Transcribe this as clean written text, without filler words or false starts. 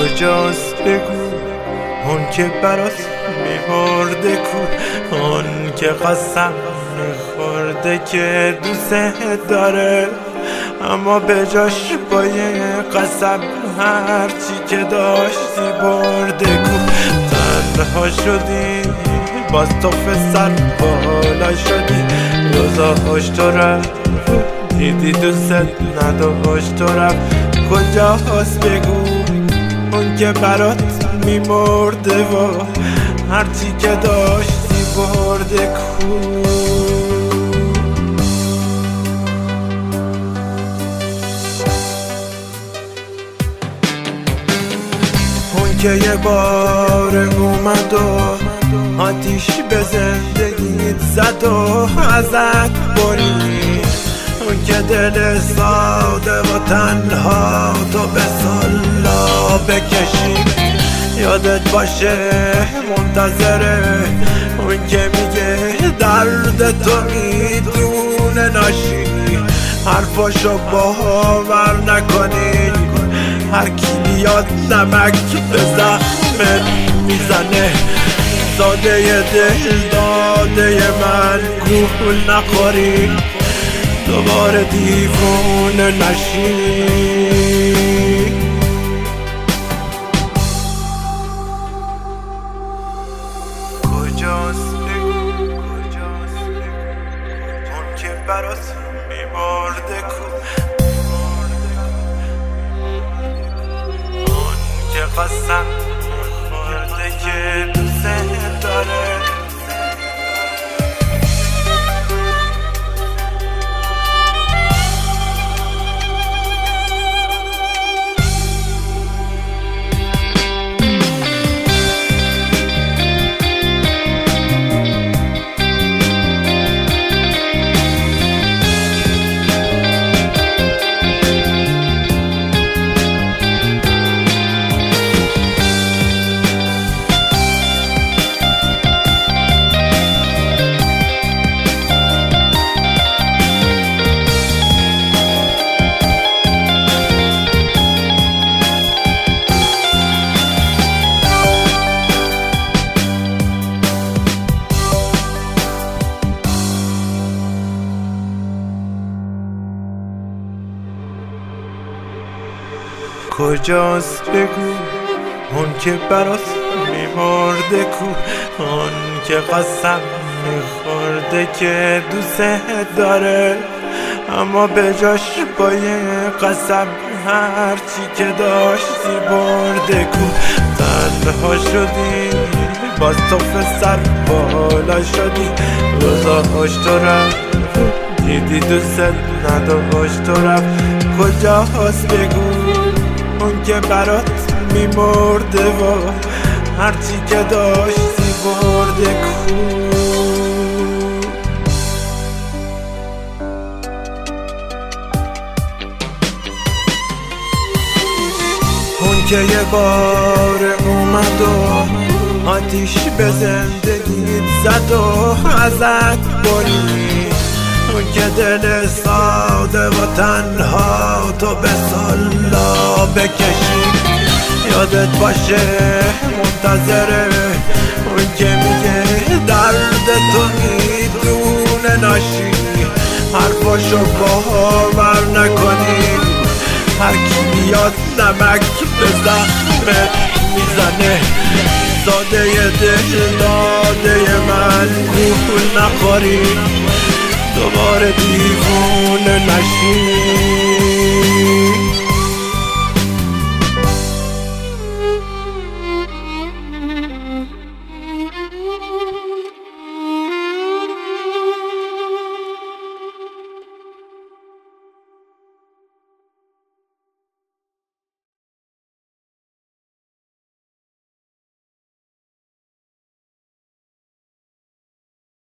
کجاست بگو اون که برات میمرده کو، اون که قسم میخورده که دوست داره اما به جاش با یه قسم هرچی که داشتی برده کو. تنها شدی باز تو سر بالا شدی، روزاش تو رفت دیدی دوست نداشت تو رفت. کجاست بگو اون که برات میمرده و هرچی که داشتی برده کو. اون که یه بار اومد و آتیش به زندگیت زد و ازت برید، اون که دل ساده و تنها تو به سلا بکشی. یادت باشه منتظره اون که میگه درد تو میدونه ناشی، حرفاشو باور نکنی. هر کی بیاد نمک به زخمت میزنه، ساده دل داده من گول نخوری، دوباره دیوونه نشی. کجاست بگو اون که برات میمرده کو، اون که قسم میخورده که دوست داره. کجاست بگو اون که برات میمرده کو، اون که قسم میخورده که دوست داره اما به جاش با یه قسم هرچی که داشتی برده کو. تنها شدی باز تو سر بالا شدی، روزاش تو رفت دیدی دوست نداشت تو رفت. کجاست بگو اون که برات میمرده و هرچی که داشتی برده کو. اون که یه بار اومد و آتیش به زندگیت زد و ازت برید، اون که دل ساده و تنها تو به سلا بکشی. یادت باشه منتظره اون که میگه درد تو میدونه ناشی، حرفاشو باور نکنی. هر کی بیاد نمک به زخمت میزنه، ساده دل داده من گول نخوری، دوباره دیوونه نشی.